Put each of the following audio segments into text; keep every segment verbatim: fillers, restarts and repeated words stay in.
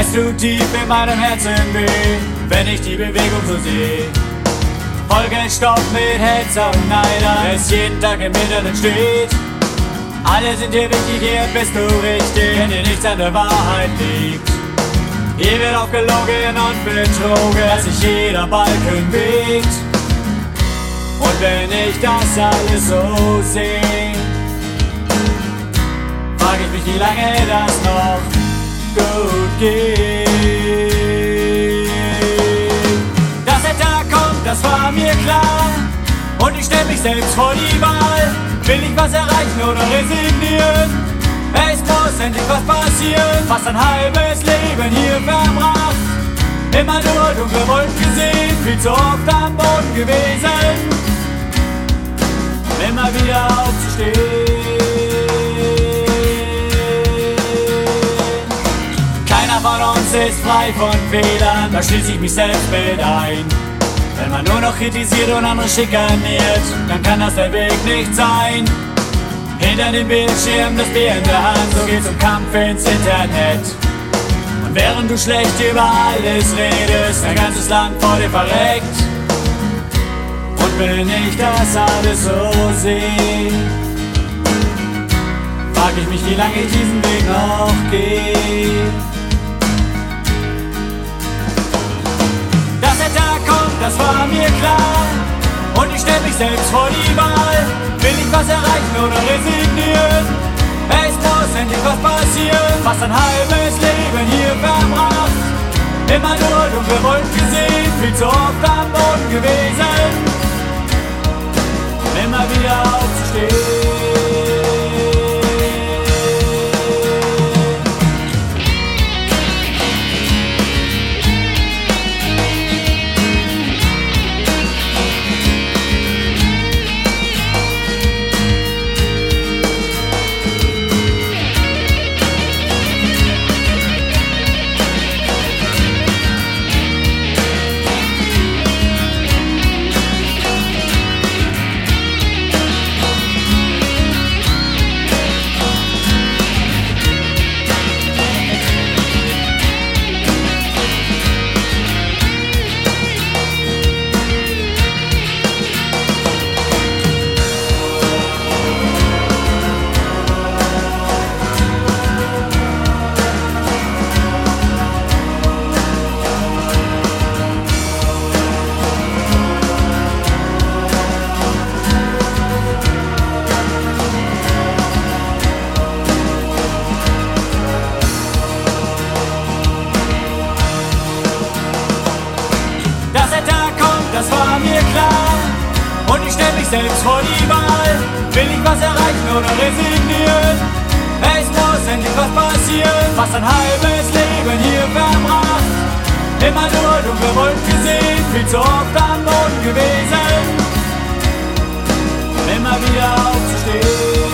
Es tut tief in meinem Herzen weh, wenn ich die Bewegung so sehe. Vollgestopft mit Hetzer und Neider, es jeden Tag im Internet steht. Alle sind hier wichtig, hier bist du richtig, wenn dir nichts an der Wahrheit liegt. Hier wird auch gelogen und betrogen, dass sich jeder Balken biegt. Und wenn ich das alles so sehe, frag ich mich, wie lange das noch gut geht. Dass der Tag kommt, das war mir klar, und ich stell mich selbst vor die Wahl. Will ich was erreichen oder resignieren? Es muss endlich was passieren. Fast ein halbes Leben hier verbracht, immer nur dunkle Wolken gesehen, viel zu oft am Boden gewesen, immer wieder aufzustehen. Keiner von uns ist frei von Fehlern, da schließe ich mich selbst mit ein. Wenn man nur noch kritisiert und andere schikaniert, dann kann das der Weg nicht sein. Hinter dem Bildschirm das Bier in der Hand, so geht's um Kampf ins Internet. Und während du schlecht über alles redest, dein ganzes Land vor dir verreckt. Und wenn ich das alles so sehe, frag ich mich, wie lange ich diesen Weg noch gehe. Dass der Tag kommt, das war mir klar, und ich stell mich selbst vor die Wahl. Will ich was erreichen oder resignieren? Es muss endlich was passieren. Fast ein halbes Leben hier verbracht, immer nur dunkle Wolken gesehen, viel zu oft am Boden gewesen, immer wieder aufzustehen. Das war mir klar, und ich stell mich selbst vor die Wahl. Will ich was erreichen oder resignieren? Es muss endlich was passieren. Fast ein halbes Leben hier verbracht, immer nur dunkle Wolken gesehen, viel zu oft am Boden gewesen, immer wieder aufzustehen.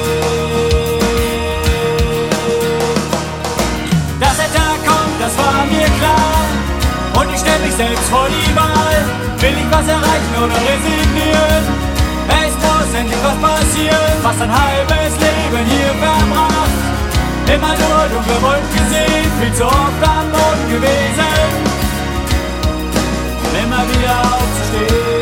Dass der Tag kommt, das war mir klar, und ich stell mich selbst vor die Wahl. Will ich was erreichen oder resignieren? Es muss endlich was passieren. Fast ein halbes Leben hier verbracht, immer nur dunkle Wolken gesehen, viel zu oft am Boden gewesen, immer wieder aufzustehen.